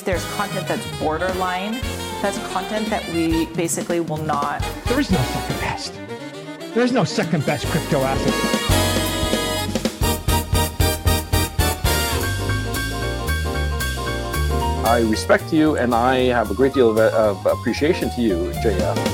if there's content that's borderline, that's content that we basically will not. There is no second best. There is no second best crypto asset. I respect you, and I have a great deal of appreciation to you, JF.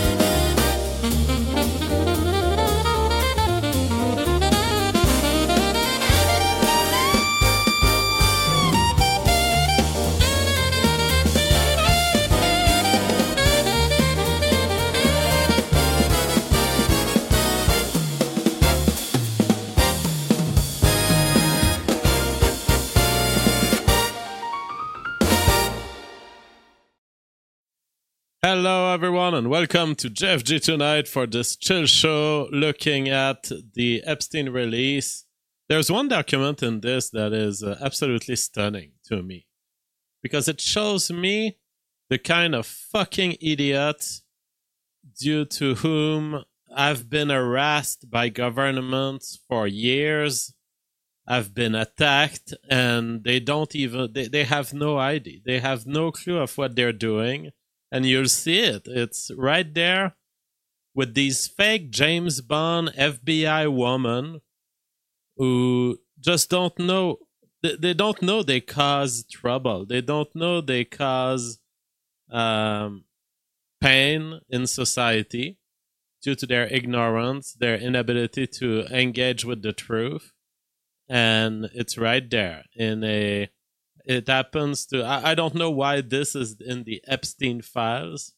Hello everyone and welcome to JFG Tonight for this chill show looking at the Epstein release. There's one document in this that is absolutely stunning to me because it shows me the kind of fucking idiot due to whom I've been harassed by governments for years. I've been attacked and they have no idea. They have no clue of what they're doing. And you'll see it. It's right there with these fake James Bond FBI women who just don't know. They don't know they cause trouble. They don't know they cause pain in society due to their ignorance, their inability to engage with the truth. And it's right there in a... It happens to... I don't know why this is in the Epstein files,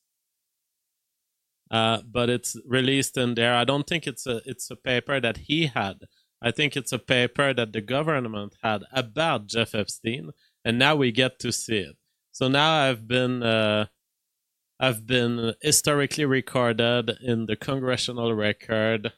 but it's released in there. I don't think it's a paper that he had. I think it's a paper that the government had about Jeff Epstein, and now we get to see it. So now I've been historically recorded in the congressional record.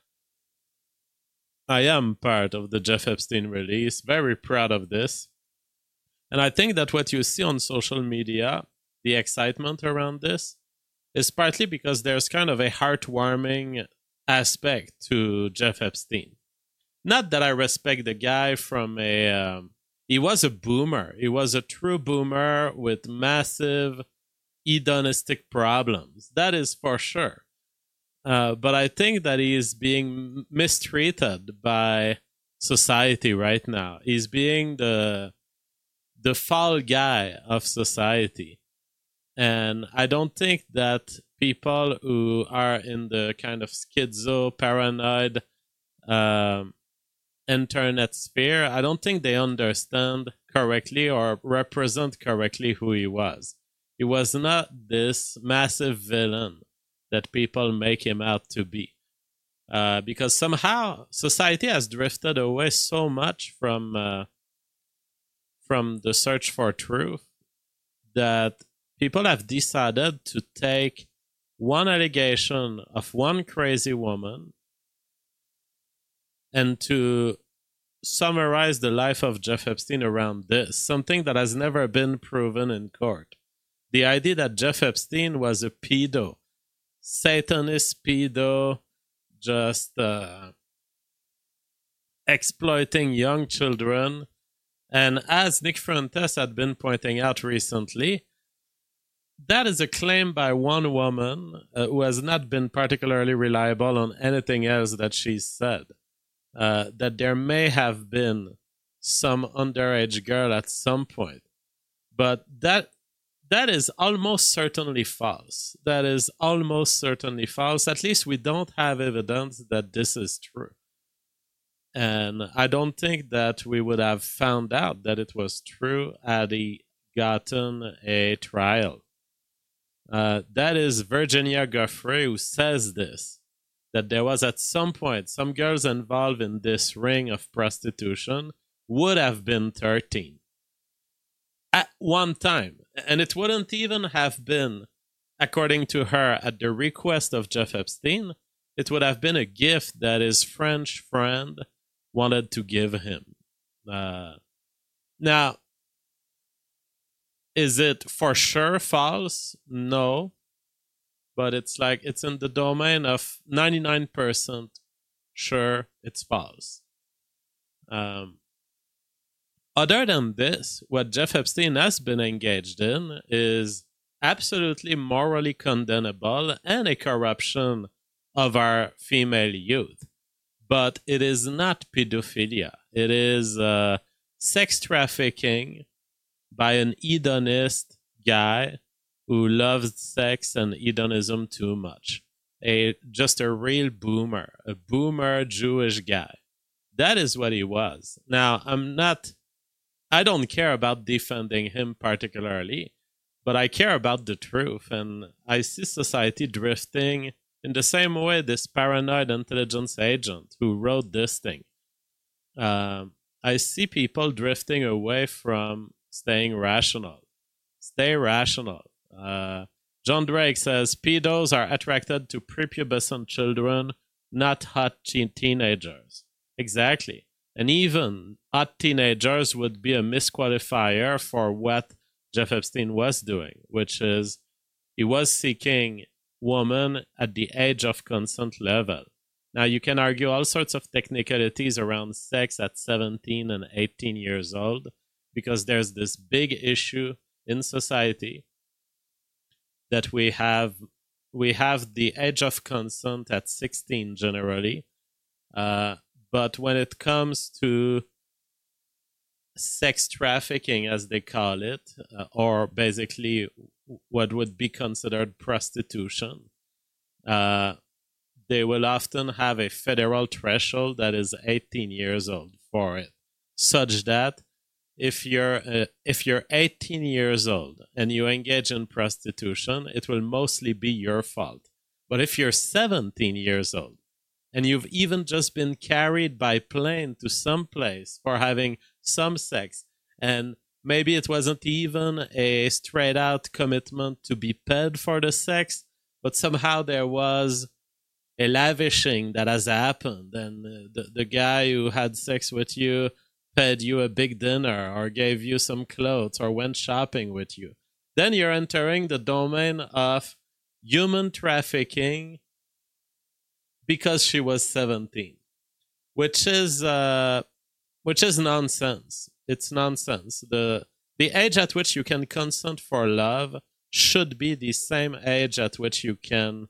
I am part of the Jeff Epstein release. Very proud of this. And I think that what you see on social media, the excitement around this, is partly because there's kind of a heartwarming aspect to Jeff Epstein. Not that I respect the guy from he was a boomer. He was a true boomer with massive hedonistic problems. That is for sure. But I think that he is being mistreated by society right now. He's being the fall guy of society. And I don't think that people who are in the kind of schizo, paranoid internet sphere, I don't think they understand correctly or represent correctly who he was. He was not this massive villain that people make him out to be. Because somehow society has drifted away so much from the search for truth that people have decided to take one allegation of one crazy woman and to summarize the life of Jeff Epstein around this, something that has never been proven in court. The idea that Jeff Epstein was a pedo, Satanist pedo, just exploiting young children. And as Nick Fuentes had been pointing out recently, that is a claim by one woman who has not been particularly reliable on anything else that she's said. That there may have been some underage girl at some point. But that is almost certainly false. That is almost certainly false. At least we don't have evidence that this is true. And I don't think that we would have found out that it was true had he gotten a trial. That is Virginia Giuffre who says this, that there was at some point some girls involved in this ring of prostitution would have been 13 at one time. And it wouldn't even have been, according to her, at the request of Jeff Epstein. It would have been a gift that his French friend wanted to give him. Now, is it for sure false? No. But it's like it's in the domain of 99% sure it's false. Other than this, what Jeff Epstein has been engaged in is absolutely morally condemnable and a corruption of our female youth. But it is not pedophilia. It is sex trafficking by an hedonist guy who loves sex and hedonism too much. Just a real boomer, a boomer Jewish guy. That is what he was. Now, I don't care about defending him particularly, but I care about the truth, and I see society drifting in the same way this paranoid intelligence agent who wrote this thing. I see people drifting away from staying rational. Stay rational. John Drake says, pedos are attracted to prepubescent children, not hot teenagers. Exactly. And even hot teenagers would be a misqualifier for what Jeff Epstein was doing, which is he was seeking women at the age of consent level. Now, you can argue all sorts of technicalities around sex at 17 and 18 years old, because there's this big issue in society that we have the age of consent at 16 generally. But when it comes to sex trafficking, as they call it, or basically what would be considered prostitution, they will often have a federal threshold that is 18 years old for it, such that if you're 18 years old and you engage in prostitution, it will mostly be your fault. But if you're 17 years old and you've even just been carried by plane to some place for having some sex, and maybe it wasn't even a straight out commitment to be paid for the sex, but somehow there was a lavishing that has happened, and the guy who had sex with you paid you a big dinner or gave you some clothes or went shopping with you, then you're entering the domain of human trafficking because she was 17, which is nonsense. It's nonsense. The age at which you can consent for love should be the same age at which you can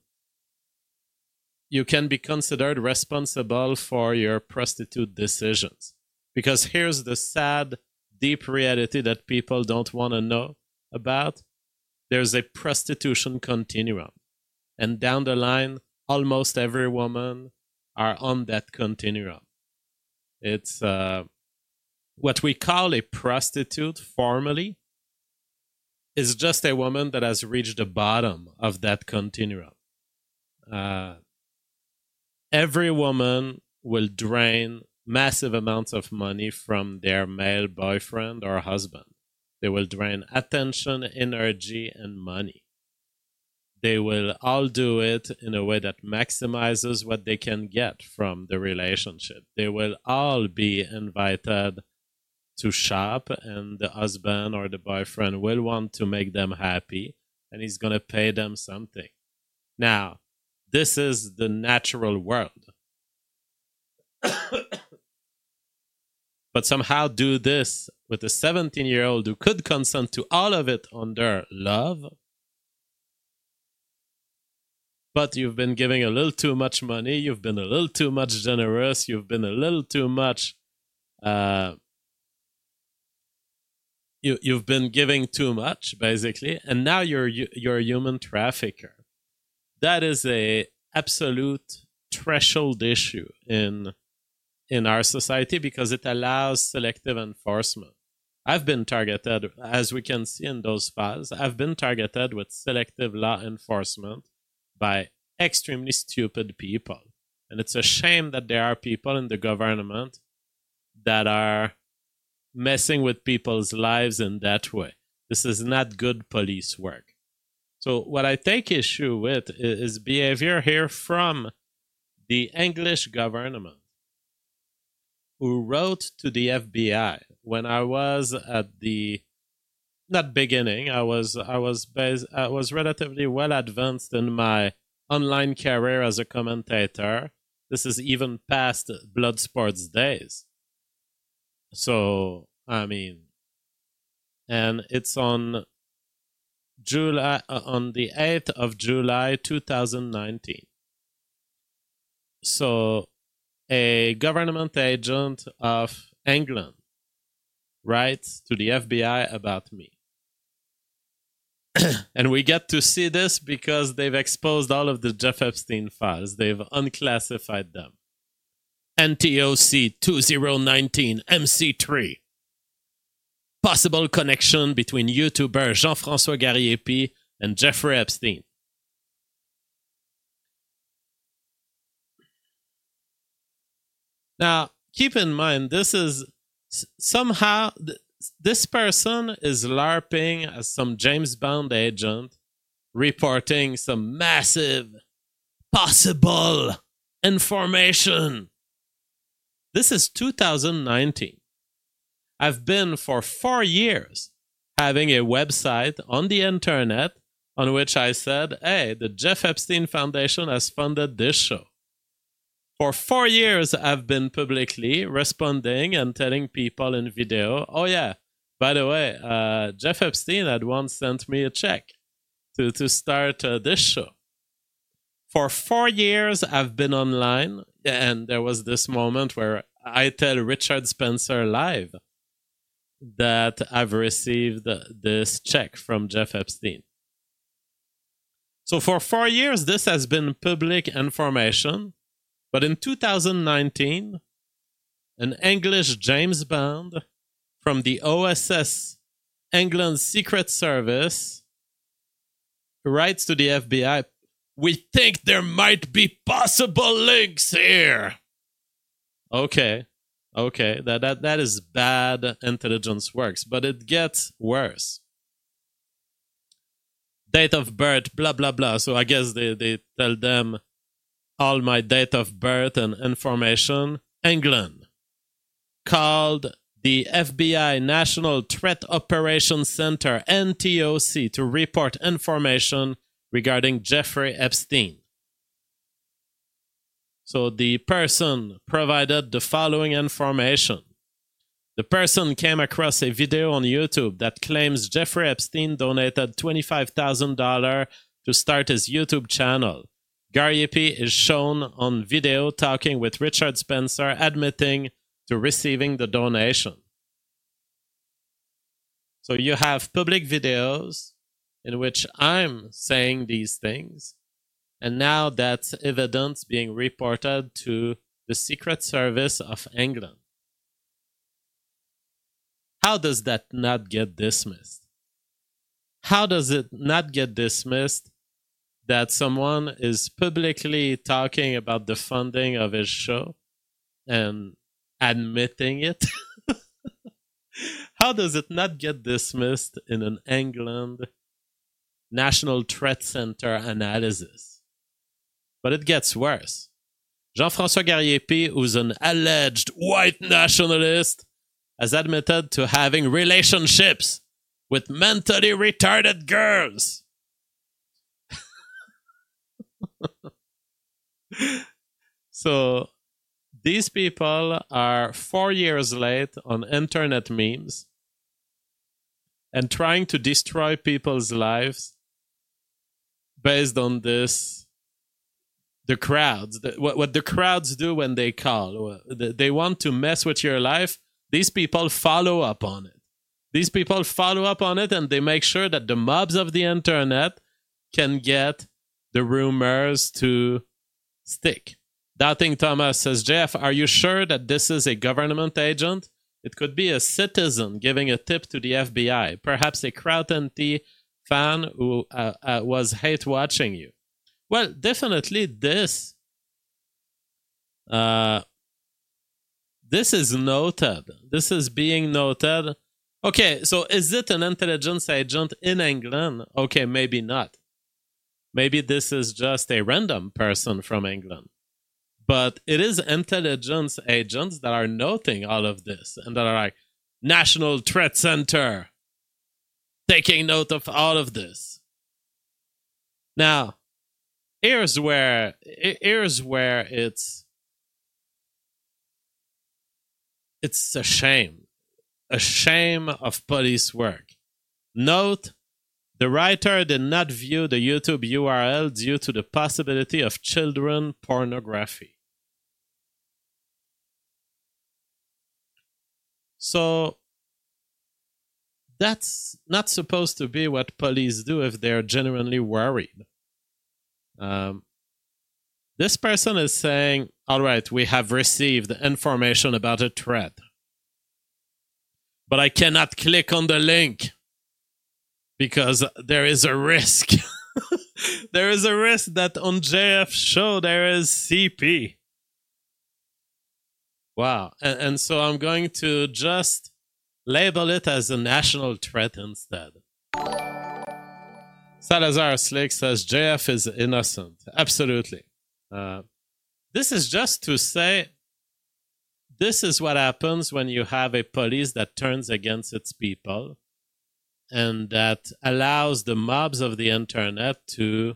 be considered responsible for your prostitute decisions. Because here's the sad, deep reality that people don't want to know about. There's a prostitution continuum. And down the line, almost every woman are on that continuum. It's what we call a prostitute formally is just a woman that has reached the bottom of that continuum. Every woman will drain massive amounts of money from their male boyfriend or husband. They will drain attention, energy, and money. They will all do it in a way that maximizes what they can get from the relationship. They will all be invited to shop, and the husband or the boyfriend will want to make them happy, and he's going to pay them something. Now, this is the natural world. But somehow do this with a 17-year-old who could consent to all of it under love, but you've been giving a little too much money, you've been a little too much generous, you've been a little too much, you've been giving too much, basically, and now you're a human trafficker. That is a absolute threshold issue in our society because it allows selective enforcement. I've been targeted, as we can see in those files, I've been targeted with selective law enforcement by extremely stupid people. And it's a shame that there are people in the government that are messing with people's lives in that way. This is not good police work. So what I take issue with is behavior here from the English government, who wrote to the FBI when I was at the not beginning. I was relatively well advanced in my online career as a commentator. This is even past Bloodsport's days. So I mean, and it's on July, on the 8th of July 2019. So a government agent of England writes to the FBI about me. And we get to see this because they've exposed all of the Jeff Epstein files. They've unclassified them. NTOC 2019 MC3. Possible connection between YouTuber Jean-François Gariepi and Jeffrey Epstein. Now, keep in mind, this is somehow, this person is LARPing as some James Bond agent, reporting some massive possible information. This is 2019. I've been for 4 years having a website on the internet on which I said, hey, the Jeff Epstein Foundation has funded this show. For 4 years, I've been publicly responding and telling people in video, oh yeah, by the way, Jeff Epstein had once sent me a check to start this show. For 4 years, I've been online, and there was this moment where I tell Richard Spencer live that I've received this check from Jeff Epstein. So for 4 years, this has been public information. But in 2019, an English James Bond from the OSS, England's Secret Service, writes to the FBI, we think there might be possible links here. Okay, that is bad intelligence works, but it gets worse. Date of birth, blah, blah, blah. So I guess they tell them all my date of birth and information. England called the FBI National Threat Operations Center, NTOC, to report information regarding Jeffrey Epstein. So the person provided the following information. The person came across a video on YouTube that claims Jeffrey Epstein donated $25,000 to start his YouTube channel. Gariepi is shown on video talking with Richard Spencer, admitting to receiving the donation. So you have public videos in which I'm saying these things, and now that's evidence being reported to the Secret Service of England. How does that not get dismissed? How does it not get dismissed that someone is publicly talking about the funding of his show and admitting it? How does it not get dismissed in an England National Threat Center analysis? But it gets worse. Jean-François Gariepi, who's an alleged white nationalist, has admitted to having relationships with mentally retarded girls. So these people are 4 years late on internet memes and trying to destroy people's lives based on this. The crowds, what the crowds do when they call, they want to mess with your life. These people follow up on it. These people follow up on it, and they make sure that the mobs of the internet can get the rumors to stick. Doubting Thomas says, Jeff, are you sure that this is a government agent? It could be a citizen giving a tip to the FBI, perhaps a Kraut&T fan who was hate watching you. Well, definitely this is noted. This is being noted. Okay, so is it an intelligence agent in England? Okay, maybe not. Maybe this is just a random person from England. But it is intelligence agents that are noting all of this and that are like, National Threat Center, taking note of all of this. Now, here's where it's a shame. a shame of police work. Note, the writer did not view the YouTube URL due to the possibility of children pornography. So, that's not supposed to be what police do if they're genuinely worried. This person is saying, all right, we have received information about a threat, but I cannot click on the link because there is a risk. There is a risk that on JF's show there is CP. Wow. And so I'm going to just label it as a national threat instead. Salazar Slick says JF is innocent. Absolutely. This is just to say this is what happens when you have a police that turns against its people and that allows the mobs of the internet to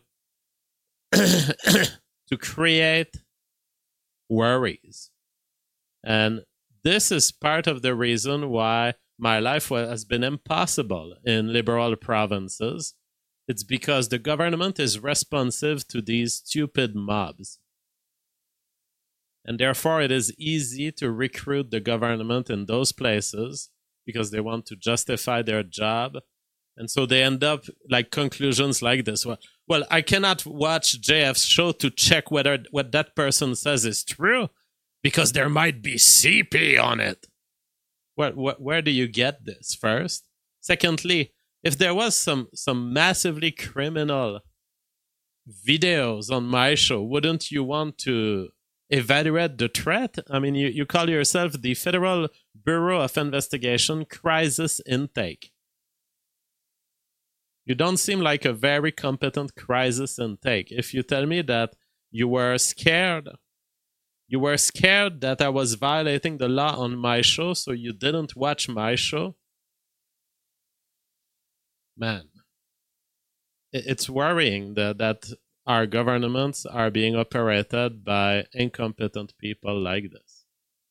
to create worries. And this is part of the reason why my life has been impossible in liberal provinces. It's because the government is responsive to these stupid mobs. And therefore, it is easy to recruit the government in those places because they want to justify their job. And so they end up like conclusions like this. Well, I cannot watch JF's show to check whether what that person says is true because there might be CP on it. Where do you get this, first? Secondly, if there was some massively criminal videos on my show, wouldn't you want to evaluate the threat? I mean, you call yourself the Federal Bureau of Investigation Crisis Intake. You don't seem like a very competent crisis intake. If you tell me that you were scared that I was violating the law on my show, so you didn't watch my show, man, it's worrying that our governments are being operated by incompetent people like this.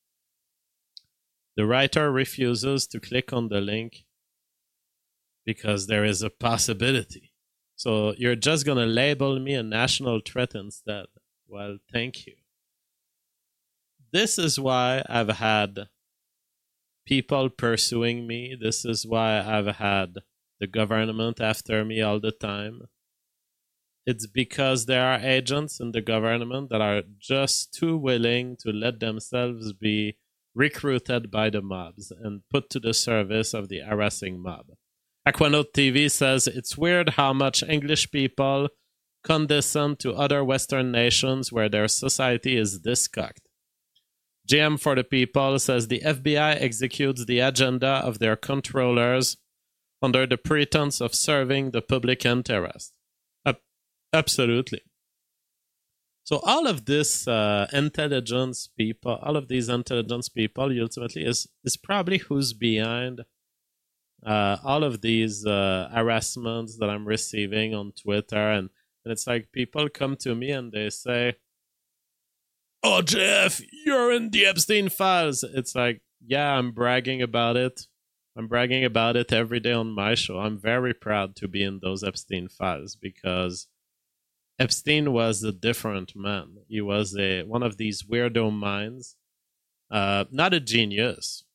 The writer refuses to click on the link because there is a possibility. So you're just going to label me a national threat instead. Well, thank you. This is why I've had people pursuing me. This is why I've had the government after me all the time. It's because there are agents in the government that are just too willing to let themselves be recruited by the mobs and put to the service of the harassing mob. Aquanaut TV says, it's weird how much English people condescend to other Western nations where their society is this cocked. GM for the People says the FBI executes the agenda of their controllers under the pretense of serving the public interest. Absolutely. So all of this intelligence people, ultimately is probably who's behind all of these harassments that I'm receiving on Twitter. And it's like people come to me and they say, oh, Jeff, you're in the Epstein files. It's like, yeah, I'm bragging about it. I'm bragging about it every day on my show. I'm very proud to be in those Epstein files because Epstein was a different man. He was one of these weirdo minds. Not a genius.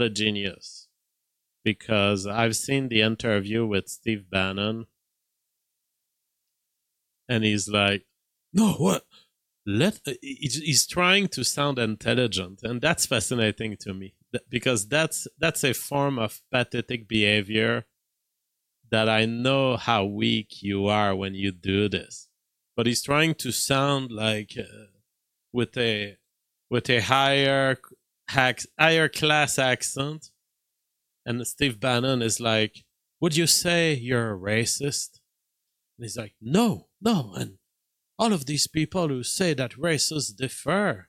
Because I've seen the interview with Steve Bannon. And he's like, no, what? He's trying to sound intelligent. And that's fascinating to me. Because that's a form of pathetic behavior that I know how weak you are when you do this. But he's trying to sound like with a higher class accent. And Steve Bannon is like, would you say you're a racist? And he's like, no. And all of these people who say that races differ.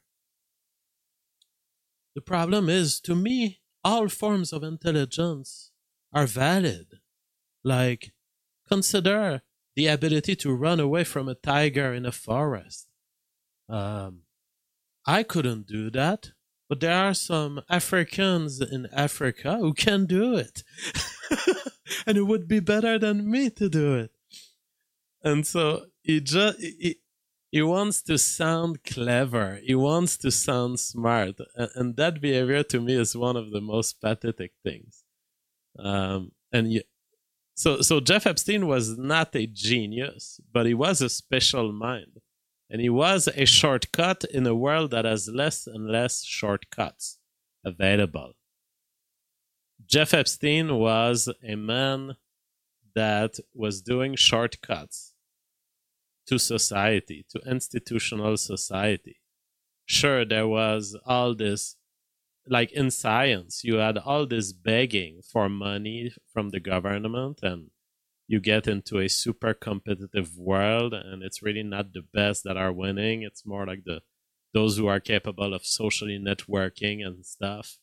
The problem is, to me, all forms of intelligence are valid. Like, consider the ability to run away from a tiger in a forest. I couldn't do that, but there are some Africans in Africa who can do it. And it would be better than me to do it. And so he wants to sound clever. He wants to sound smart. And that behavior to me is one of the most pathetic things. So Jeff Epstein was not a genius, but he was a special mind. And he was a shortcut in a world that has less and less shortcuts available. Jeff Epstein was a man that was doing shortcuts to society, to institutional society. Sure, there was all this, like in science, you had all this begging for money from the government, and you get into a super competitive world, and it's really not the best that are winning. It's more like those who are capable of socially networking and stuff.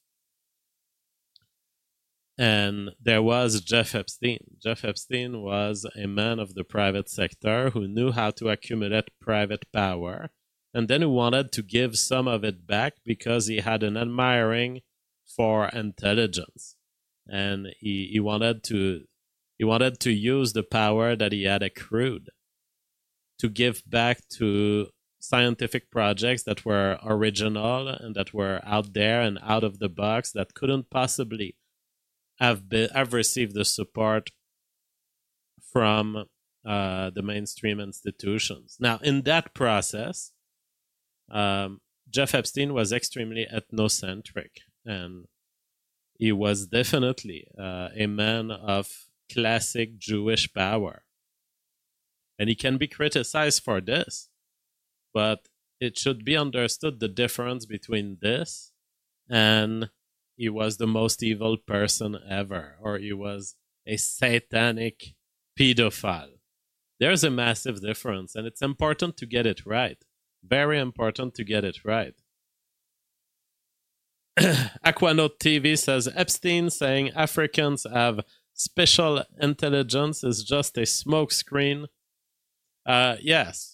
And there was Jeff Epstein. Jeff Epstein was a man of the private sector who knew how to accumulate private power, and then who wanted to give some of it back because he had an admiring for intelligence. And he wanted to use the power that he had accrued to give back to scientific projects that were original and that were out there and out of the box, that couldn't possibly have received the support from the mainstream institutions. Now, in that process, Jeff Epstein was extremely ethnocentric, and he was definitely a man of classic Jewish power. And he can be criticized for this, but it should be understood the difference between this and he was the most evil person ever, or he was a satanic pedophile. There's a massive difference, and it's important to get it right. Very important to get it right. Aquanote TV says, Epstein saying Africans have special intelligence is just a smokescreen. Yes.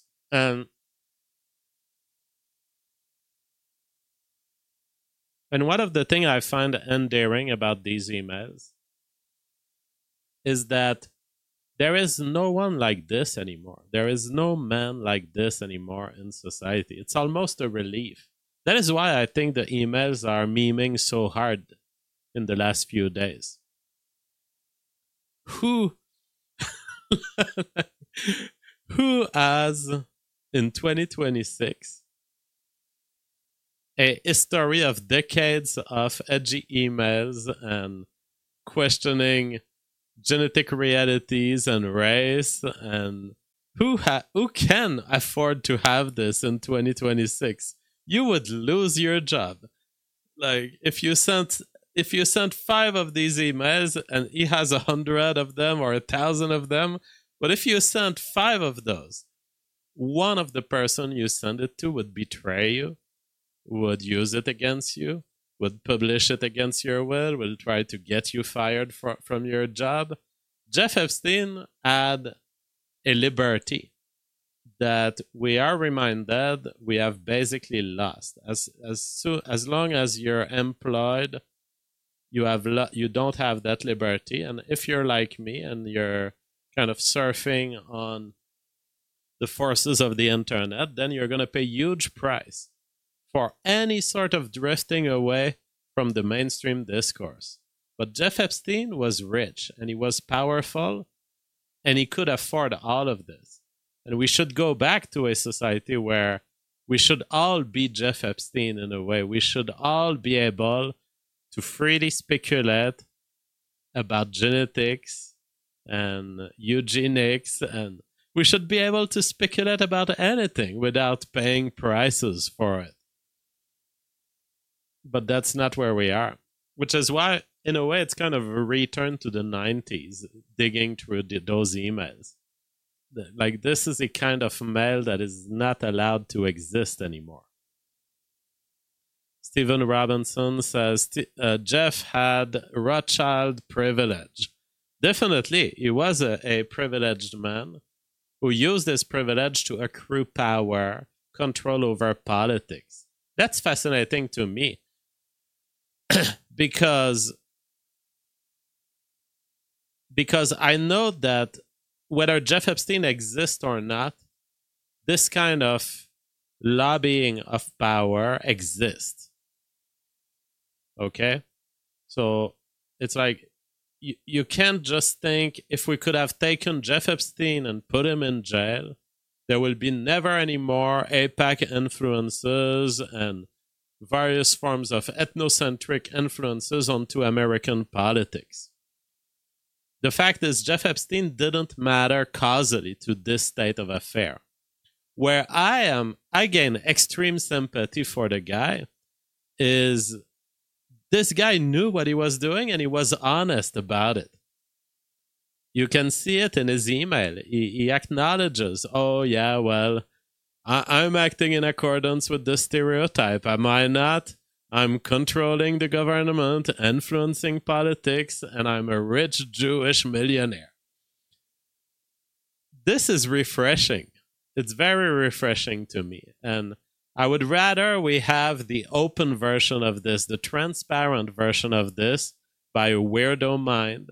And one of the things I find endearing about these emails is that there is no one like this anymore. There is no man like this anymore in society. It's almost a relief. That is why I think the emails are memeing so hard in the last few days. Who has, in 2026, a history of decades of edgy emails and questioning genetic realities and race, and who can afford to have this in 2026? You would lose your job. Like if you sent 5 of these emails and he has 100 of them or 1,000 of them, but if you sent 5 of those, one of the person you send it to would betray you, would use it against you, would publish it against your will, will try to get you fired from your job. Jeff Epstein had a liberty that we are reminded we have basically lost. As long as you're employed, you don't have that liberty. And if you're like me and you're kind of surfing on the forces of the internet, then you're going to pay a huge price for any sort of drifting away from the mainstream discourse. But Jeff Epstein was rich, and he was powerful, and he could afford all of this. And we should go back to a society where we should all be Jeff Epstein in a way. We should all be able to freely speculate about genetics and eugenics, and we should be able to speculate about anything without paying prices for it. But that's not where we are, which is why, in a way, it's kind of a return to the 90s, digging through those emails. Like, this is a kind of mail that is not allowed to exist anymore. Stephen Robinson says, Jeff had Rothschild privilege. Definitely, he was a privileged man who used his privilege to accrue power, control over politics. That's fascinating to me. because I know that whether Jeff Epstein exists or not, this kind of lobbying of power exists. Okay? So it's like you can't just think if we could have taken Jeff Epstein and put him in jail, there will be never any more AIPAC influences and various forms of ethnocentric influences onto American politics. The fact is, Jeff Epstein didn't matter causally to this state of affair. Where I gain extreme sympathy for the guy is this guy knew what he was doing and he was honest about it. You can see it in his email. He acknowledges, oh yeah, well, I'm acting in accordance with the stereotype. Am I not? I'm controlling the government, influencing politics, and I'm a rich Jewish millionaire. This is refreshing. It's very refreshing to me. And I would rather we have the open version of this, the transparent version of this, by a weirdo mind,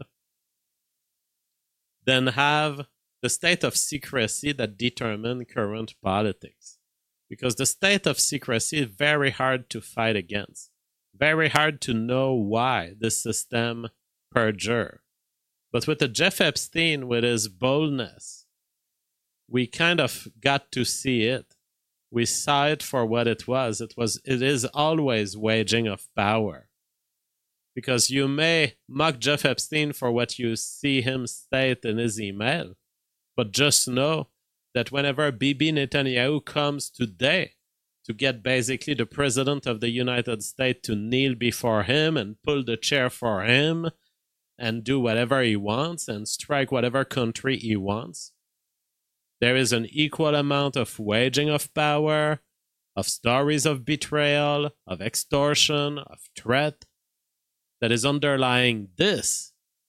than have the state of secrecy that determines current politics. Because the state of secrecy is very hard to fight against. Very hard to know why the system perjure. But with the Jeff Epstein, with his boldness, we kind of got to see it. We saw it for what it was. It is always waging of power. Because you may mock Jeff Epstein for what you see him state in his email, but just know that whenever Bibi Netanyahu comes today to get basically the president of the United States to kneel before him and pull the chair for him and do whatever he wants and strike whatever country he wants, there is an equal amount of waging of power, of stories of betrayal, of extortion, of threat that is underlying this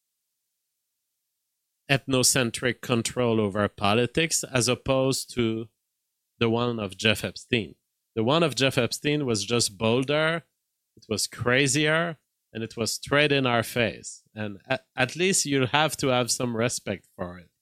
ethnocentric control over politics as opposed to the one of Jeff Epstein. The one of Jeff Epstein was just bolder, it was crazier, and it was straight in our face. And at least you have to have some respect for it.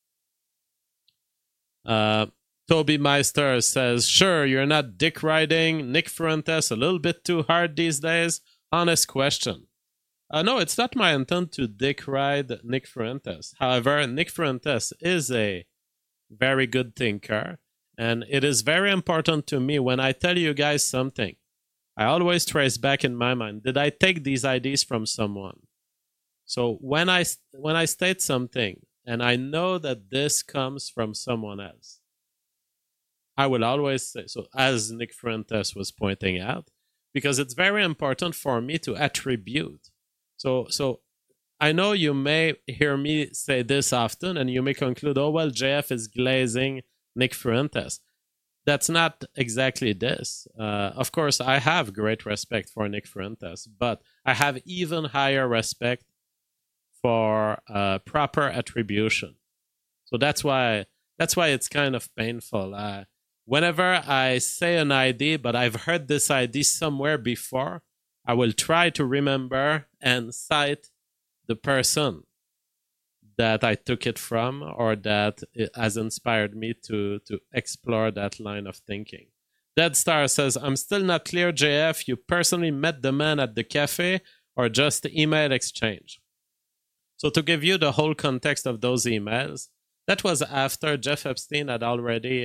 Toby Meister says, sure, you're not dick riding Nick Fuentes a little bit too hard these days? Honest question. No, it's not my intent to dick ride Nick Fuentes. However, Nick Fuentes is a very good thinker, and it is very important to me when I tell you guys something. I always trace back in my mind, did I take these ideas from someone? So when I state something, and I know that this comes from someone else, I will always say, so as Nick Fuentes was pointing out, because it's very important for me to attribute. So I know you may hear me say this often, and you may conclude, oh, well, JF is glazing Nick Fuentes. That's not exactly this. Of course, I have great respect for Nick Fuentes, but I have even higher respect for proper attribution. So that's why it's kind of painful. Whenever I say an idea, but I've heard this idea somewhere before, I will try to remember and cite the person that I took it from or that it has inspired me to explore that line of thinking. Dead Star says, I'm still not clear, JF, you personally met the man at the cafe or just email exchange? So to give you the whole context of those emails, that was after Jeff Epstein had already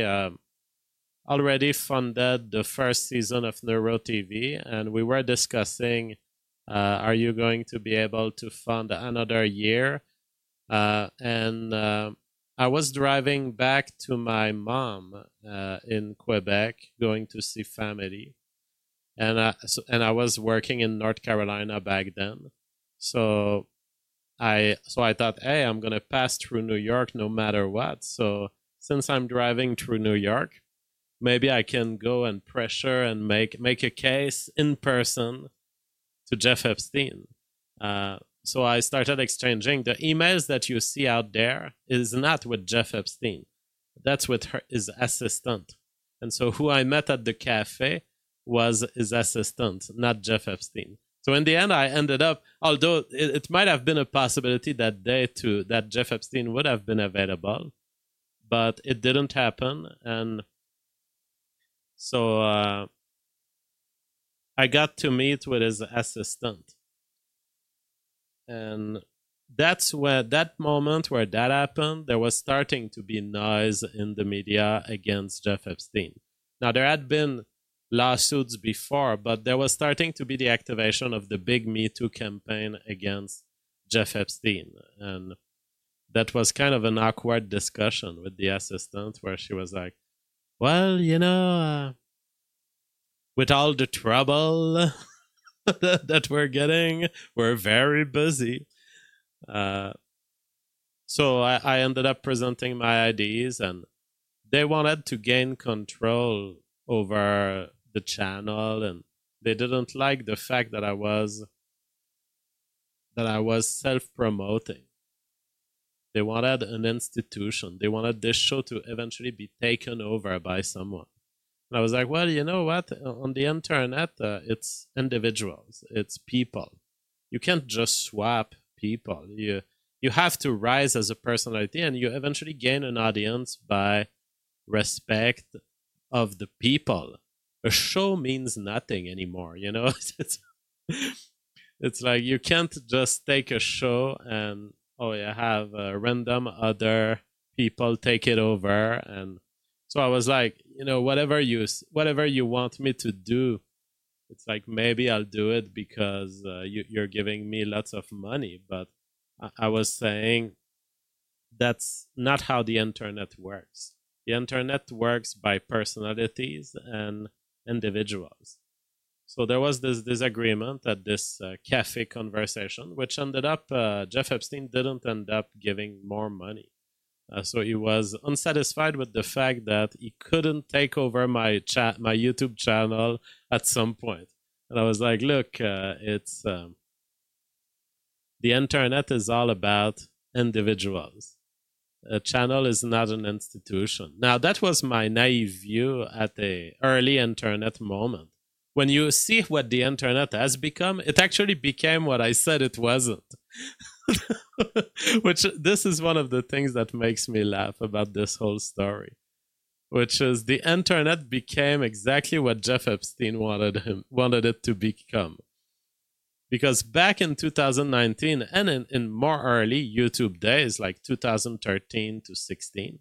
funded the first season of Neuro TV, and we were discussing, are you going to be able to fund another year? And I was driving back to my mom in Quebec, going to see family, and I was working in North Carolina back then. So I thought, hey, I'm gonna pass through New York no matter what. So since I'm driving through New York, maybe I can go and pressure and make a case in person to Jeff Epstein. So I started exchanging. The emails that you see out there is not with Jeff Epstein. That's with his assistant. And so who I met at the cafe was his assistant, not Jeff Epstein. So in the end, I ended up, although it might have been a possibility that day that Jeff Epstein would have been available, but it didn't happen. And so I got to meet with his assistant. And that's where that moment where that happened, there was starting to be noise in the media against Jeff Epstein. Now, there had been lawsuits before, but there was starting to be the activation of the big Me Too campaign against Jeff Epstein. And that was kind of an awkward discussion with the assistant where she was like, well, with all the trouble that we're getting, we're very busy. So I ended up presenting my ideas, and they wanted to gain control over the channel, and they didn't like the fact that I was self-promoting. They wanted an institution. They wanted this show to eventually be taken over by someone. And I was like, well, you know what? On the internet, it's individuals. It's people. You can't just swap people. You have to rise as a personality, and you eventually gain an audience by respect of the people. A show means nothing anymore, It's like you can't just take a show and have random other people take it over. And so I was like, whatever you want me to do, it's like maybe I'll do it because you're giving me lots of money. But I was saying that's not how the internet works. The internet works by personalities and individuals. So there was this disagreement at this cafe conversation, which ended up, Jeff Epstein didn't end up giving more money. So he was unsatisfied with the fact that he couldn't take over my YouTube channel at some point. And I was like, look, it's the internet is all about individuals. A channel is not an institution. Now, that was my naive view at the early internet moment. When you see what the internet has become, it actually became what I said it wasn't. Which, this is one of the things that makes me laugh about this whole story. Which is the internet became exactly what Jeff Epstein wanted it to become. Because back in 2019, and in more early YouTube days, like 2013 to 16,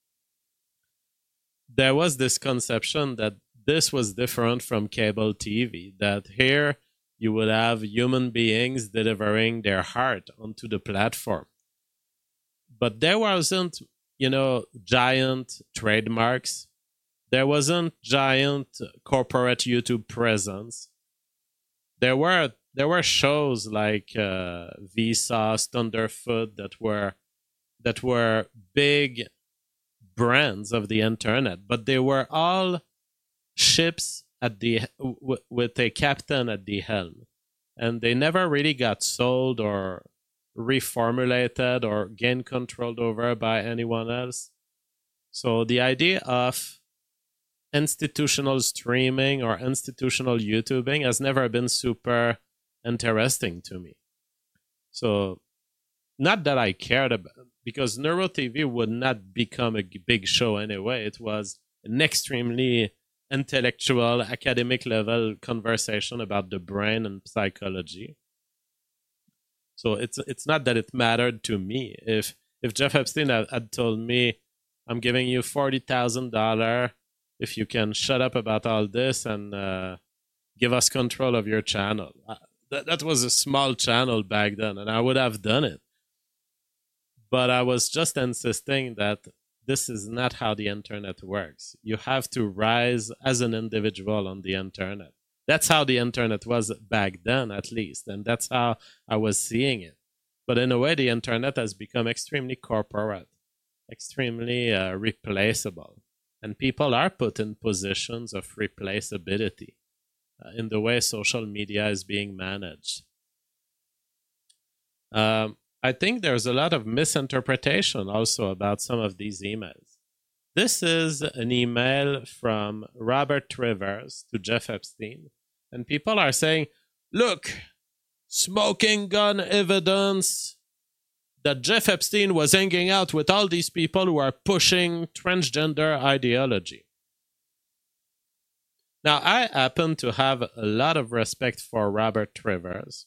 there was this conception that this was different from cable TV, that here you would have human beings delivering their heart onto the platform. But there wasn't, giant trademarks. There wasn't giant corporate YouTube presence. There were shows like Vsauce, Thunderfoot that were big brands of the internet, but they were all ships with a captain at the helm, and they never really got sold or reformulated or gained control over by anyone else. So the idea of institutional streaming or institutional YouTubing has never been super interesting to me. So not that I cared about, because NeuroTV would not become a big show anyway. It was an extremely intellectual, academic level conversation about the brain and psychology. So it's not that it mattered to me. If Jeff Epstein had told me, I'm giving you $40,000 if you can shut up about all this and give us control of your channel. That was a small channel back then, and I would have done it. But I was just insisting that this is not how the internet works. You have to rise as an individual on the internet. That's how the internet was back then, at least, and that's how I was seeing it. But in a way, the internet has become extremely corporate, extremely replaceable. And people are put in positions of replaceability in the way social media is being managed. I think there's a lot of misinterpretation also about some of these emails. This is an email from Robert Trivers to Jeff Epstein. And people are saying, look, smoking gun evidence that Jeff Epstein was hanging out with all these people who are pushing transgender ideology. Now, I happen to have a lot of respect for Robert Trivers,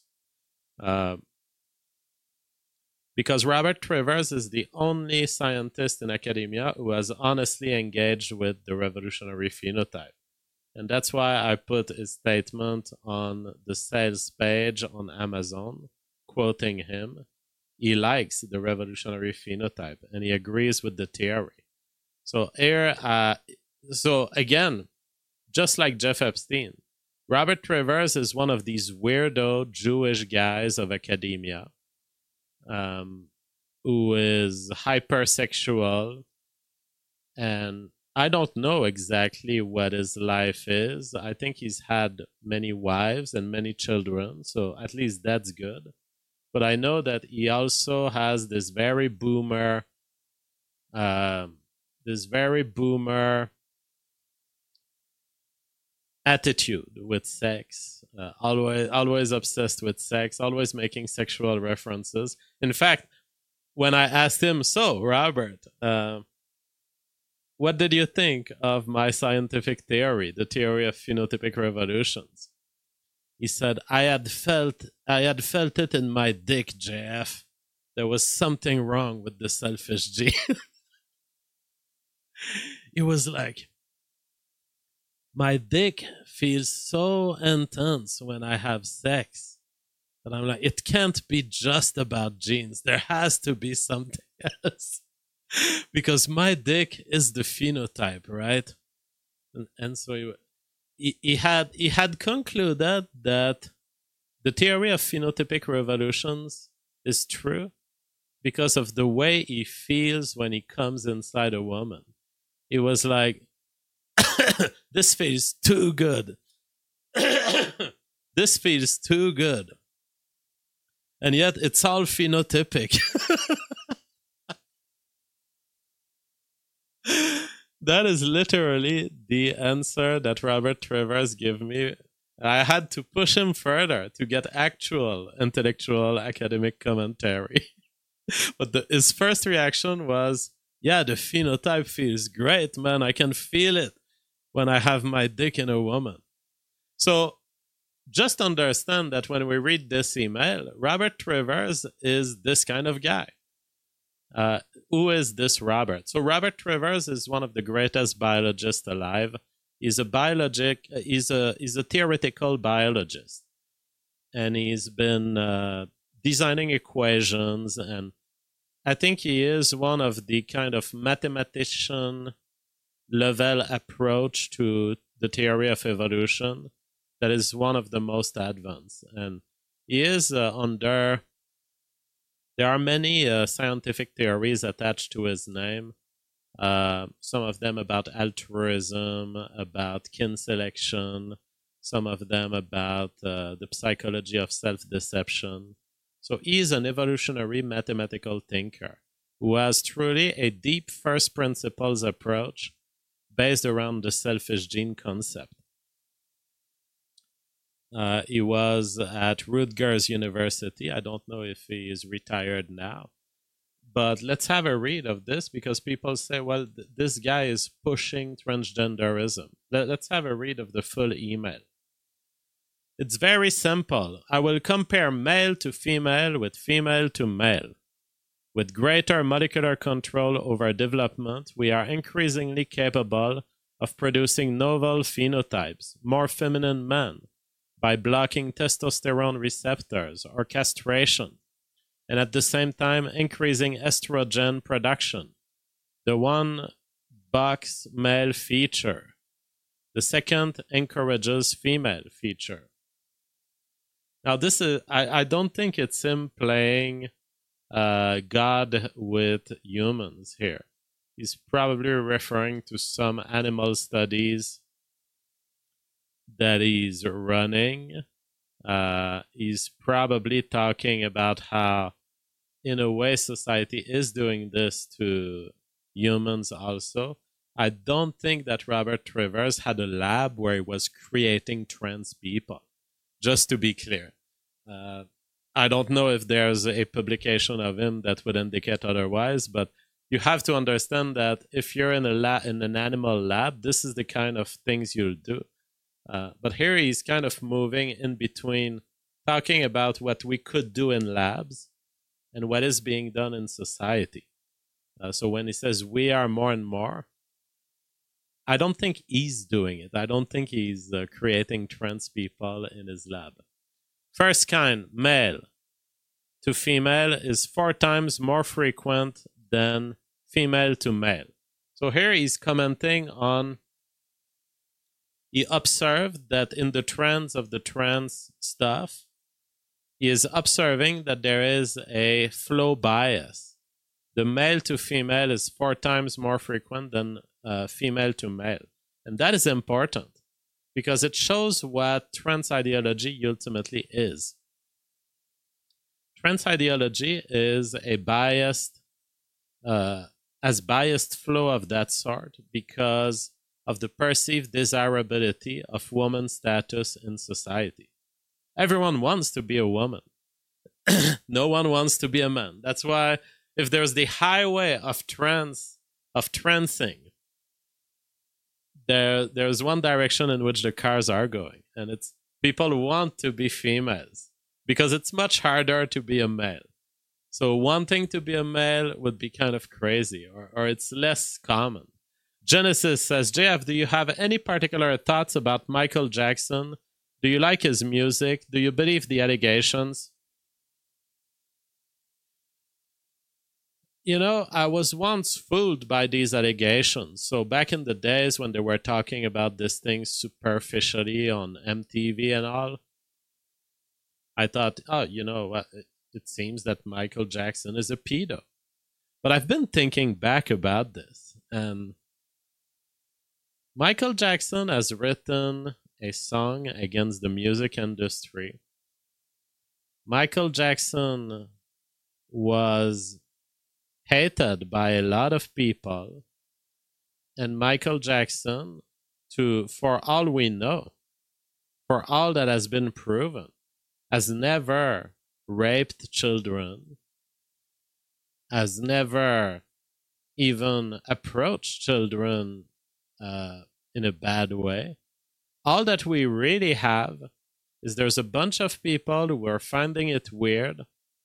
because Robert Trivers is the only scientist in academia who has honestly engaged with the revolutionary phenotype. And that's why I put his statement on the sales page on Amazon, quoting him. He likes the revolutionary phenotype, and he agrees with the theory. So here, so again, just like Jeff Epstein, Robert Trivers is one of these weirdo Jewish guys of academia, who is hypersexual, and I don't know exactly what his life is. I think he's had many wives and many children, so at least that's good. But I know that he also has this very boomer attitude with sex, always obsessed with sex, always making sexual references. In fact, when I asked him, so Robert, what did you think of my scientific theory, the theory of phenotypic revolutions? He said, I had felt it in my dick, Jeff. There was something wrong with the selfish gene. He was like, my dick feels so intense when I have sex. And I'm like, it can't be just about genes. There has to be something else. Because my dick is the phenotype, right? And so he had concluded that the theory of phenotypic revolutions is true because of the way he feels when he comes inside a woman. He was like, this feels too good. This feels too good. And yet it's all phenotypic. That is literally the answer that Robert Trivers gave me. I had to push him further to get actual intellectual academic commentary. But his first reaction was, yeah, the phenotype feels great, man. I can feel it when I have my dick in a woman. So just understand that when we read this email, Robert Trivers is this kind of guy. Who is this Robert? So Robert Trivers is one of the greatest biologists alive. He's a theoretical biologist, and he's been designing equations, and I think he is one of the kind of mathematician level approach to the theory of evolution that is one of the most advanced. And he is there are many scientific theories attached to his name, some of them about altruism, about kin selection, some of them about the psychology of self-deception. So he's an evolutionary mathematical thinker who has truly a deep first principles approach based around the selfish gene concept. He was at Rutgers University. I don't know if he is retired now. But let's have a read of this because people say, well, this guy is pushing transgenderism. Let's have a read of the full email. It's very simple. I will compare male to female with female to male. With greater molecular control over development, we are increasingly capable of producing novel phenotypes, more feminine men, by blocking testosterone receptors or castration, and at the same time increasing estrogen production. The one box male feature. The second encourages female feature. Now this is, I don't think it's him playing God with humans here. He's probably referring to some animal studies that he's running. He's probably talking about how, in a way, society is doing this to humans also. I don't think that Robert Trivers had a lab where he was creating trans people, just to be clear. I don't know if there's a publication of him that would indicate otherwise, but you have to understand that if you're in an animal lab, this is the kind of things you'll do. But here he's kind of moving in between talking about what we could do in labs and what is being done in society. So when he says we are more and more, I don't think he's doing it. I don't think he's creating trans people in his lab. First kind, male to female, is 4 times more frequent than female to male. So here he's commenting on, he observed that in the trends of the trans stuff, he is observing that there is a flow bias. The male to female is 4 times more frequent than female to male. And that is important because it shows what trans ideology ultimately is. Trans ideology is a biased flow of that sort because of the perceived desirability of woman's status in society. Everyone wants to be a woman. No one wants to be a man. That's why if there's the highway of transing, there's one direction in which the cars are going, and it's people want to be females because it's much harder to be a male. So wanting to be a male would be kind of crazy, or it's less common. Genesis says, JF, do you have any particular thoughts about Michael Jackson? Do you like his music? Do you believe the allegations? You know, I was once fooled by these allegations. So back in the days when they were talking about this thing superficially on MTV and all, I thought, oh, you know, it seems that Michael Jackson is a pedo. But I've been thinking back about this, and Michael Jackson has written a song against the music industry. Michael Jackson was hated by a lot of people, and Michael Jackson, for all we know, for all that has been proven, has never raped children, has never even approached children in a bad way. All that we really have is there's a bunch of people who are finding it weird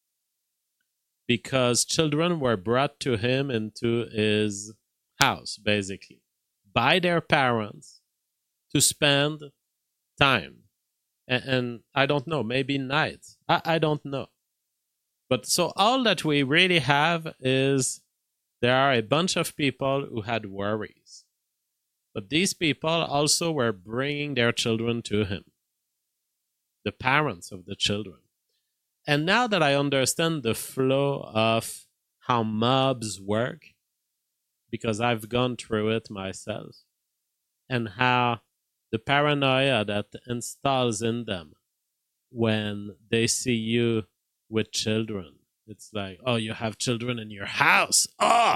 because children were brought to him into his house, basically, by their parents to spend time. And I don't know, maybe nights. I don't know. But so all that we really have is there are a bunch of people who had worries. But these people also were bringing their children to him, the parents of the children. And now that I understand the flow of how mobs work, because I've gone through it myself, and how the paranoia that installs in them when they see you with children, it's like, oh, you have children in your house. Oh!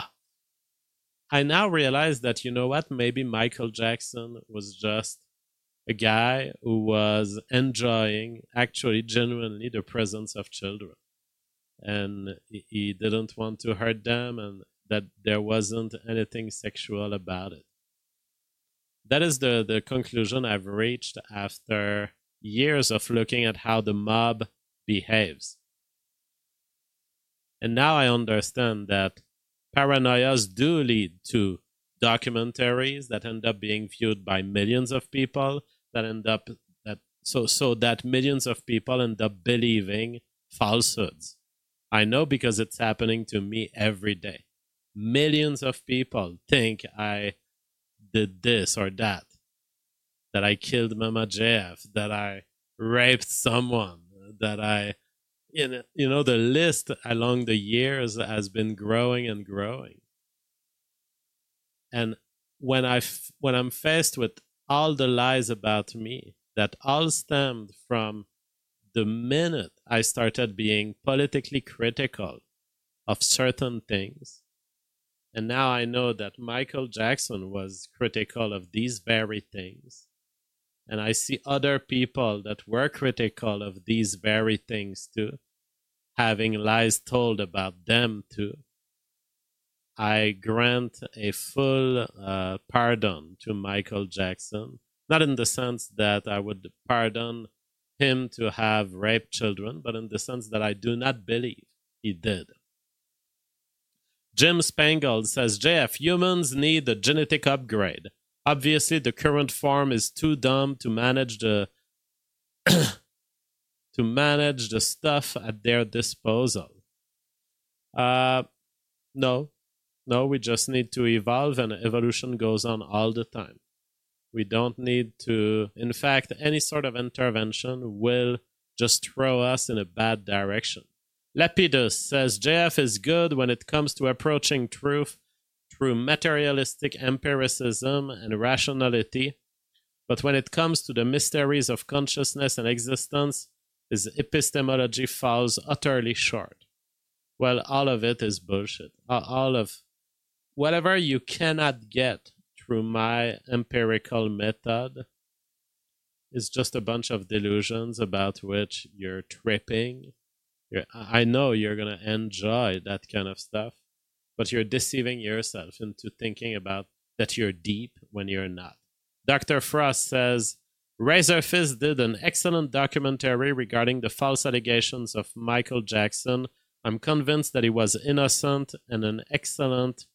I now realize that, you know what, maybe Michael Jackson was just a guy who was enjoying, actually, genuinely, the presence of children. And he didn't want to hurt them, and that there wasn't anything sexual about it. That is the conclusion I've reached after years of looking at how the mob behaves. And now I understand that paranoias do lead to documentaries that end up being viewed by millions of people, that end up so that millions of people end up believing falsehoods. I know because it's happening to me every day. Millions of people think I did this or that I killed Mama JF, that I raped someone, that I, you know, the list along the years has been growing and growing. And when I'm faced with all the lies about me, that all stemmed from the minute I started being politically critical of certain things, and now I know that Michael Jackson was critical of these very things, and I see other people that were critical of these very things too, having lies told about them too. I grant a full pardon to Michael Jackson, not in the sense that I would pardon him to have raped children, but in the sense that I do not believe he did. Jim Spangle says, JF, humans need a genetic upgrade. Obviously, the current form is too dumb to manage the to manage the stuff at their disposal. No, we just need to evolve, and evolution goes on all the time. We don't need to. In fact, any sort of intervention will just throw us in a bad direction. Lapidus says, JF is good when it comes to approaching truth through materialistic empiricism and rationality, but when it comes to the mysteries of consciousness and existence, his epistemology falls utterly short. Well, all of it is bullshit. All of whatever you cannot get through my empirical method is just a bunch of delusions about which you're tripping. I know you're going to enjoy that kind of stuff, but you're deceiving yourself into thinking about that you're deep when you're not. Dr. Frost says, Razorfist did an excellent documentary regarding the false allegations of Michael Jackson. I'm convinced that he was innocent and an excellent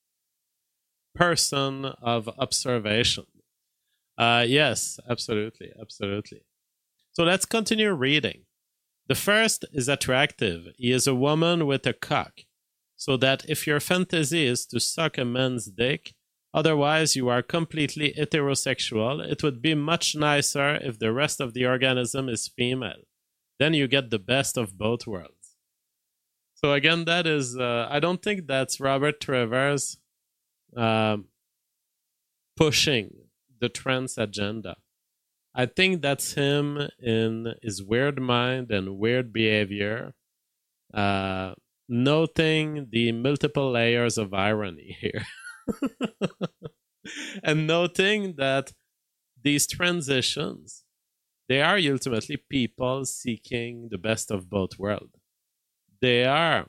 person of observation. Yes, absolutely. So let's continue reading. The first is attractive. He is a woman with a cock, so that if your fantasy is to suck a man's dick, otherwise you are completely heterosexual, it would be much nicer if the rest of the organism is female. Then you get the best of both worlds. So again, that is, I don't think that's Robert Travers pushing the trans agenda. I think that's him in his weird mind and weird behavior, noting the multiple layers of irony here. And noting that these transitions, they are ultimately people seeking the best of both worlds. They are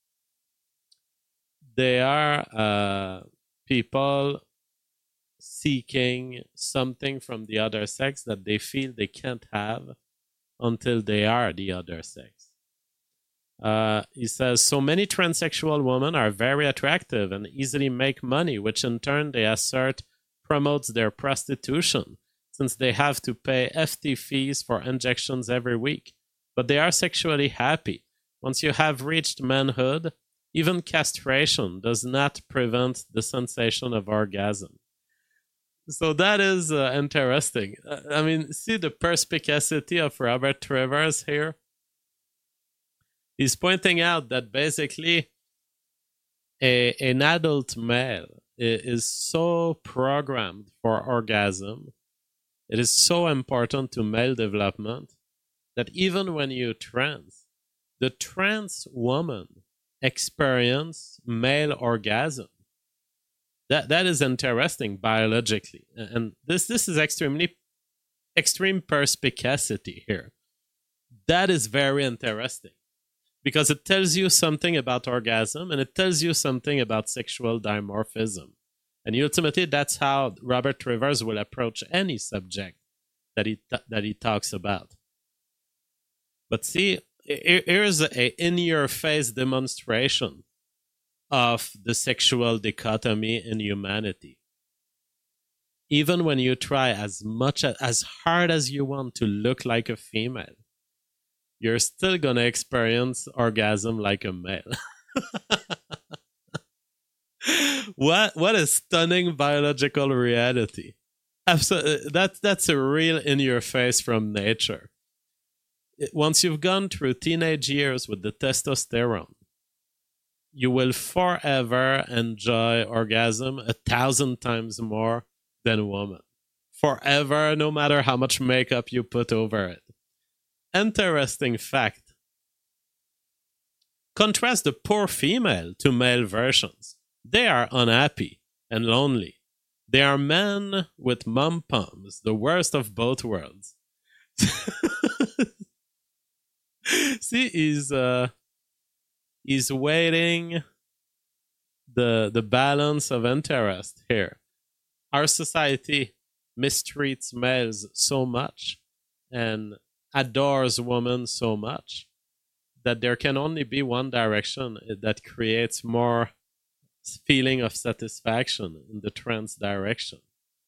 people seeking something from the other sex that they feel they can't have until they are the other sex. He says, so many transsexual women are very attractive and easily make money, which in turn they assert promotes their prostitution, since they have to pay hefty fees for injections every week. But they are sexually happy. Once you have reached manhood, even castration does not prevent the sensation of orgasm. So that is interesting. I mean, see the perspicacity of Robert Travers here? He's pointing out that basically an adult male is so programmed for orgasm, it is so important to male development, that even when you trans, the trans woman experience male orgasm. That is interesting biologically, and this is extreme perspicacity here. That is very interesting because it tells you something about orgasm and it tells you something about sexual dimorphism, and ultimately that's how Robert Travers will approach any subject that he talks about. But see, here's a in-your-face demonstration of the sexual dichotomy in humanity. Even when you try as hard as you want to look like a female, you're still gonna experience orgasm like a male. What a stunning biological reality. Absolutely, that's a real in-your-face from nature. Once you've gone through teenage years with the testosterone, you will forever enjoy orgasm 1,000 times more than women. Forever, no matter how much makeup you put over it. Interesting fact. Contrast the poor female to male versions. They are unhappy and lonely. They are men with mom-poms, the worst of both worlds. See, he's weighting the balance of interest here. Our society mistreats males so much and adores women so much that there can only be one direction that creates more feeling of satisfaction in the trans direction.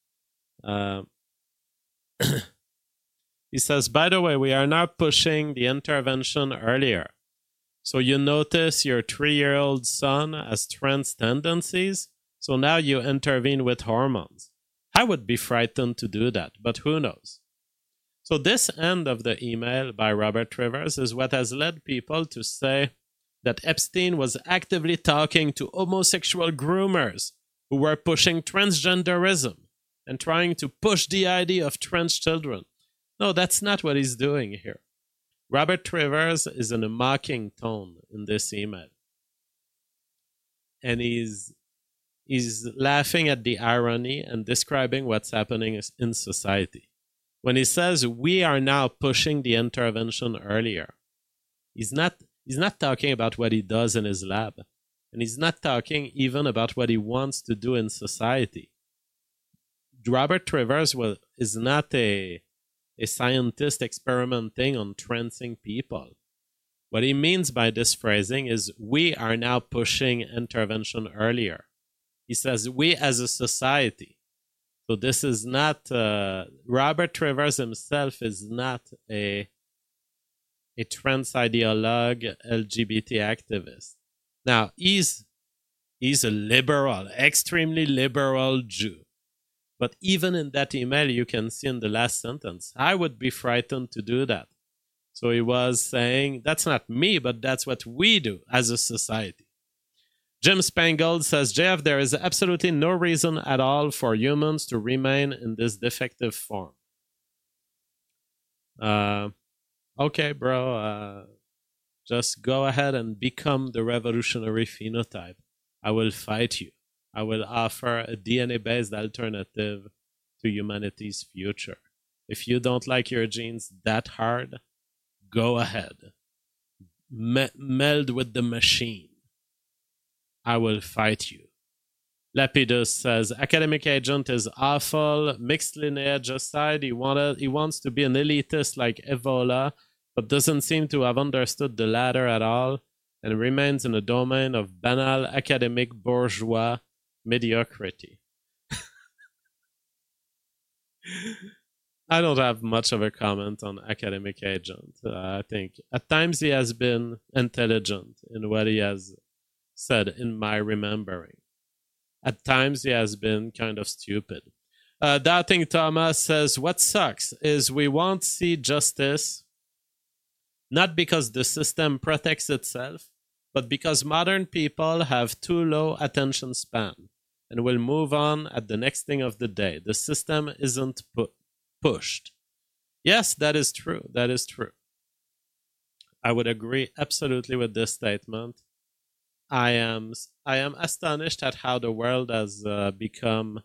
He says, by the way, we are now pushing the intervention earlier. So you notice your 3-year-old son has trans tendencies, so now you intervene with hormones. I would be frightened to do that, but who knows? So this end of the email by Robert Trivers is what has led people to say that Epstein was actively talking to homosexual groomers who were pushing transgenderism and trying to push the idea of trans children. No, that's not what he's doing here. Robert Trivers is in a mocking tone in this email. And he's laughing at the irony and describing what's happening in society. When he says we are now pushing the intervention earlier, he's not talking about what he does in his lab. And he's not talking even about what he wants to do in society. Robert Trivers is not a scientist experimenting on transing people. What he means by this phrasing is we are now pushing intervention earlier. He says we as a society. So this is not, Robert Trivers himself is not a trans ideologue LGBT activist. Now, he's a liberal, extremely liberal Jew. But even in that email, you can see in the last sentence, I would be frightened to do that. So he was saying, that's not me, but that's what we do as a society. Jim Spangold says, JF, there is absolutely no reason at all for humans to remain in this defective form. Okay, bro. Just go ahead and become the revolutionary phenotype. I will fight you. I will offer a DNA-based alternative to humanity's future. If you don't like your genes that hard, go ahead. Meld with the machine. I will fight you. Lapidus says, academic agent is awful. Mixed lineage aside, he wants to be an elitist like Evola, but doesn't seem to have understood the latter at all, and remains in a domain of banal academic bourgeois mediocrity. I don't have much of a comment on academic agent. I think at times he has been intelligent in what he has said in my remembering. At times he has been kind of stupid. Doubting Thomas says, what sucks is we won't see justice, not because the system protects itself, but because modern people have too low attention span and will move on at the next thing of the day. The system isn't pushed. Yes, that is true. That is true. I would agree absolutely with this statement. I am astonished at how the world has become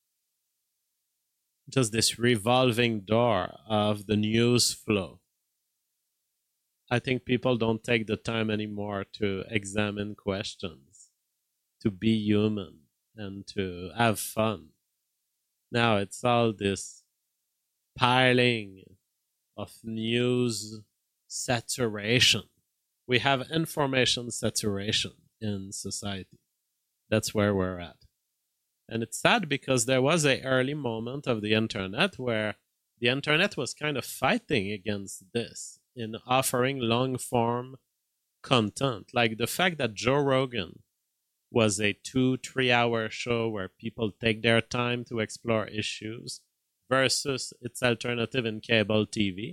just this revolving door of the news flow. I think people don't take the time anymore to examine questions, to be human, and to have fun. Now it's all this piling of news saturation. We have information saturation in society. That's where we're at. And it's sad because there was an early moment of the internet where the internet was kind of fighting against this in offering long-form content. Like the fact that Joe Rogan was a 2-3 hour show where people take their time to explore issues versus its alternative in cable TV.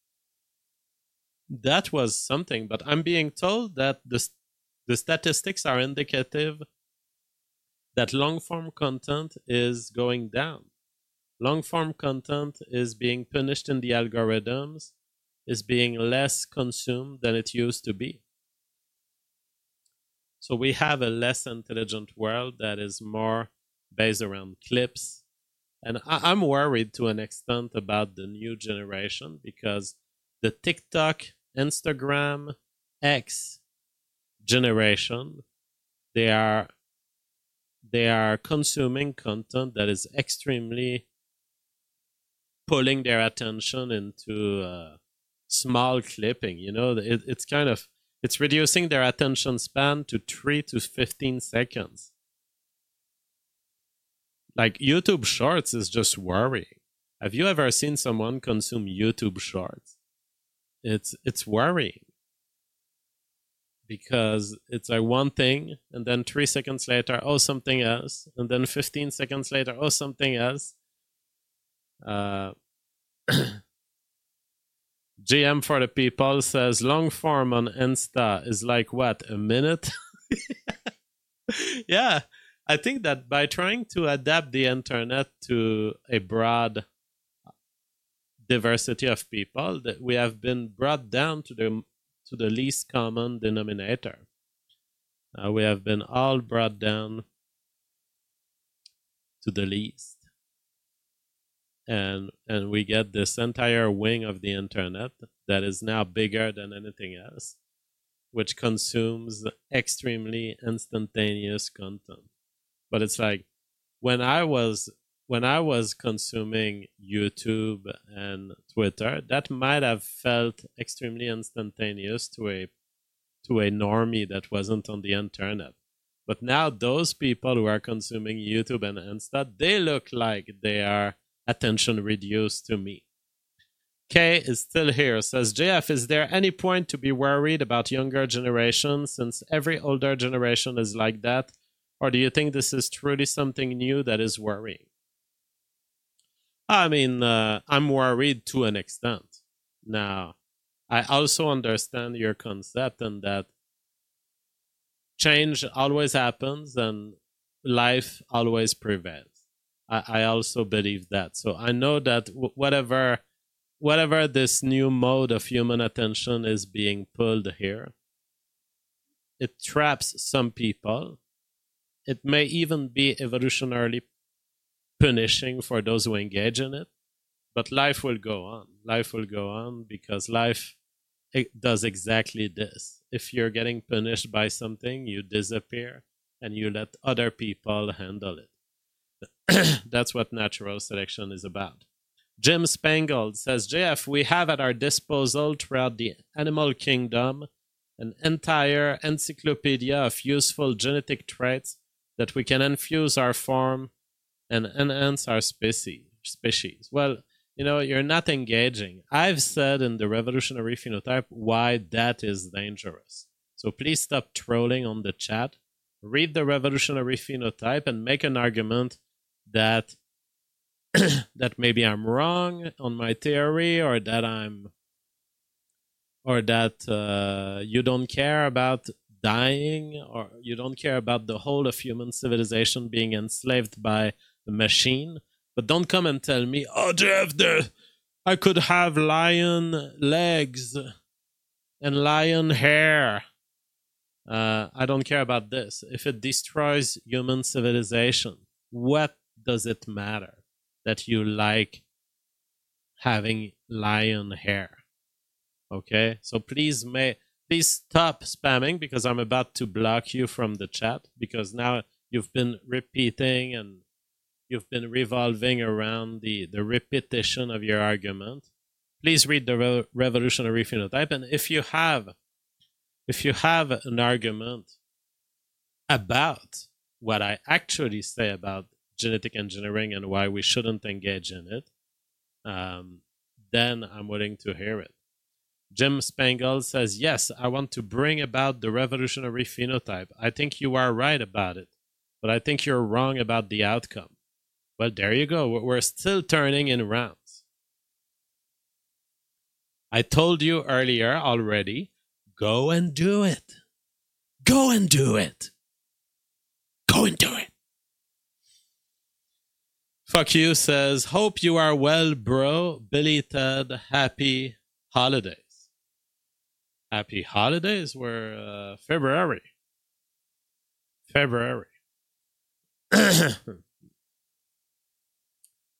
That was something, but I'm being told that the statistics are indicative that long-form content is going down. Long-form content is being punished in the algorithms, is being less consumed than it used to be. So we have a less intelligent world that is more based around clips. And I'm worried to an extent about the new generation because the TikTok, Instagram, X generation, they are consuming content that is extremely pulling their attention into small clipping. It's reducing their attention span to 3 to 15 seconds. Like YouTube Shorts is just worrying. Have you ever seen someone consume YouTube Shorts? It's worrying. Because it's like one thing, and then 3 seconds later, oh, something else. And then 15 seconds later, oh, something else. GM for the people says long form on Insta is like what, a minute? Yeah, I think that by trying to adapt the internet to a broad diversity of people, that we have been brought down to the least common denominator. We have been all brought down to the least. And we get this entire wing of the internet that is now bigger than anything else, which consumes extremely instantaneous content. But it's like when I was consuming YouTube and Twitter, that might have felt extremely instantaneous to a normie that wasn't on the internet. But now those people who are consuming YouTube and Insta, they look like they are attention reduced to me. Kay is still here, says, JF, is there any point to be worried about younger generations since every older generation is like that? Or do you think this is truly something new that is worrying? I mean, I'm worried to an extent. Now, I also understand your concept and that change always happens and life always prevails. I also believe that. So I know that whatever this new mode of human attention is being pulled here, it traps some people. It may even be evolutionarily punishing for those who engage in it, but life will go on. Life will go on because life does exactly this. If you're getting punished by something, you disappear and you let other people handle it. That's what natural selection is about. Jim Spangled says, JF, we have at our disposal throughout the animal kingdom an entire encyclopedia of useful genetic traits that we can infuse our form and enhance our species. Well, you're not engaging. I've said in the Revolutionary Phenotype why that is dangerous. So please stop trolling on the chat. Read the Revolutionary Phenotype and make an argument that maybe I'm wrong on my theory, or that you don't care about dying, or you don't care about the whole of human civilization being enslaved by the machine. But don't come and tell me, oh, Jeff, I could have lion legs and lion hair. I don't care about this. If it destroys human civilization, what does it matter that you like having lion hair? Okay, so please stop spamming, because I'm about to block you from the chat, because now you've been repeating and you've been revolving around the repetition of your argument. Please read the Revolutionary Phenotype, and if you have an argument about what I actually say about genetic engineering and why we shouldn't engage in it, then I'm willing to hear it. Jim Spangle says, yes, I want to bring about the Revolutionary Phenotype. I think you are right about it, but I think you're wrong about the outcome. Well, there you go. We're still turning in rounds. I told you earlier already, go and do it. Go and do it. Go and do it. Fuck you says, hope you are well, bro. Billy Ted, happy holidays. Happy holidays were February.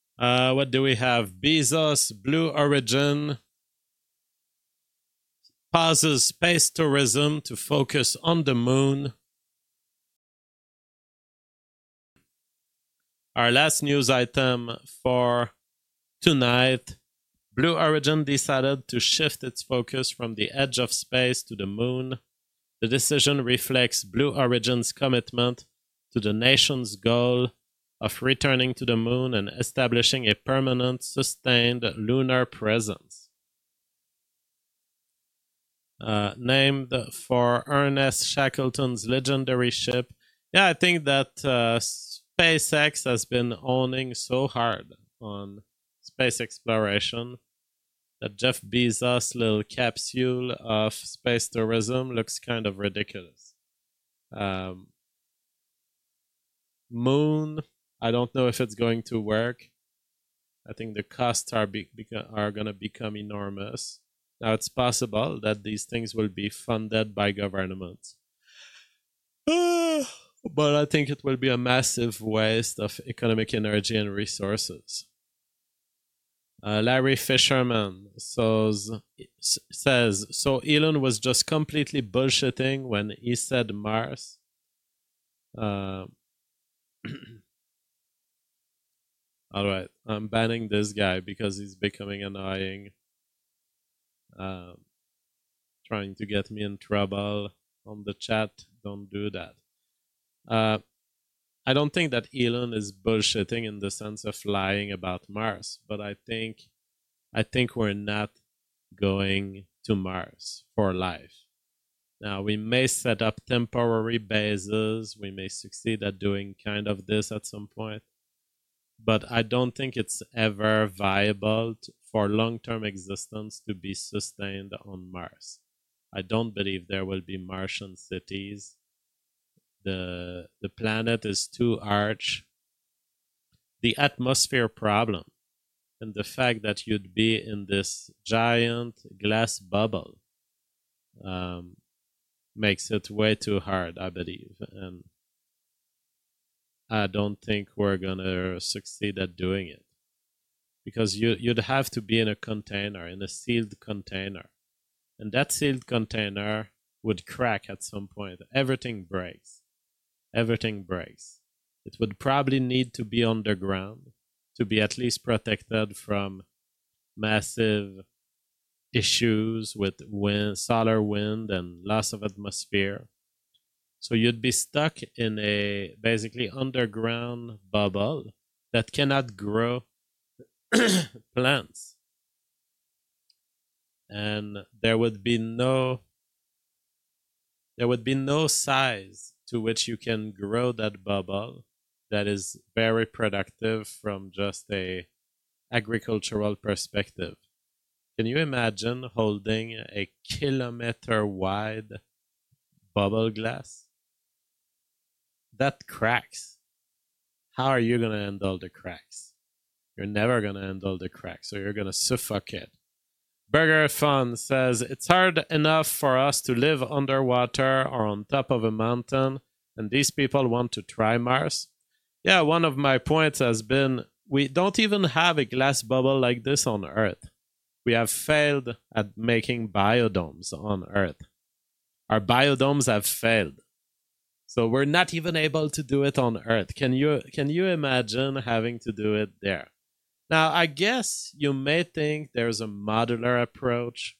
What do we have? Bezos, Blue Origin, pauses space tourism to focus on the moon. Our last news item for tonight. Blue Origin decided to shift its focus from the edge of space to the moon. The decision reflects Blue Origin's commitment to the nation's goal of returning to the moon and establishing a permanent, sustained lunar presence. Named for Ernest Shackleton's legendary ship. Yeah, I think that SpaceX has been owning so hard on space exploration that Jeff Bezos' little capsule of space tourism looks kind of ridiculous. Moon, I don't know if it's going to work. I think the costs are going to become enormous. Now, it's possible that these things will be funded by governments. But I think it will be a massive waste of economic energy and resources. Larry Fisherman says, so Elon was just completely bullshitting when he said Mars. All right, I'm banning this guy because he's becoming annoying. Trying to get me in trouble on the chat. Don't do that. I don't think that Elon is bullshitting in the sense of lying about Mars, but I think we're not going to Mars for life. Now, we may set up temporary bases. We may succeed at doing kind of this at some point, but I don't think it's ever viable for long-term existence to be sustained on Mars. I don't believe there will be Martian cities. The planet is too arch. The atmosphere problem and the fact that you'd be in this giant glass bubble makes it way too hard, I believe. And I don't think we're going to succeed at doing it. Because you'd have to be in a container, in a sealed container. And that sealed container would crack at some point. Everything breaks. Everything breaks. It would probably need to be underground to be at least protected from massive issues with wind, solar wind, and loss of atmosphere. So you'd be stuck in a basically underground bubble that cannot grow plants. And there would be no size to which you can grow that bubble that is very productive from just a agricultural perspective. Can you imagine holding a kilometer wide bubble glass? That cracks. How are you going to handle the cracks? You're never going to handle the cracks, so you're going to suffocate. Burger Fun says, it's hard enough for us to live underwater or on top of a mountain, and these people want to try Mars? Yeah, one of my points has been, we don't even have a glass bubble like this on Earth. We have failed at making biodomes on Earth. Our biodomes have failed. So we're not even able to do it on Earth. Can you imagine having to do it there? Now, I guess you may think there's a modular approach.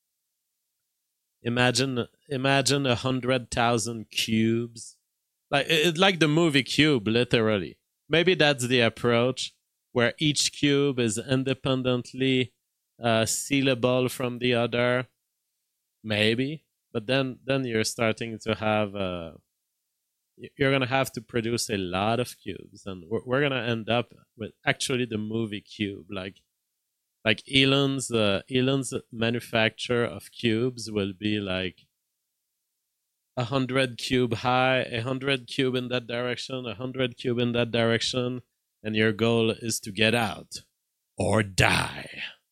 Imagine 100,000 cubes. Like the movie Cube, literally. Maybe that's the approach, where each cube is independently sealable from the other. Maybe. But then you're starting to have... you're going to have to produce a lot of cubes, and we're going to end up with actually the movie Cube. Like Elon's manufacture of cubes will be like 100 cube high, 100 cube in that direction, 100 cube in that direction, and your goal is to get out or die.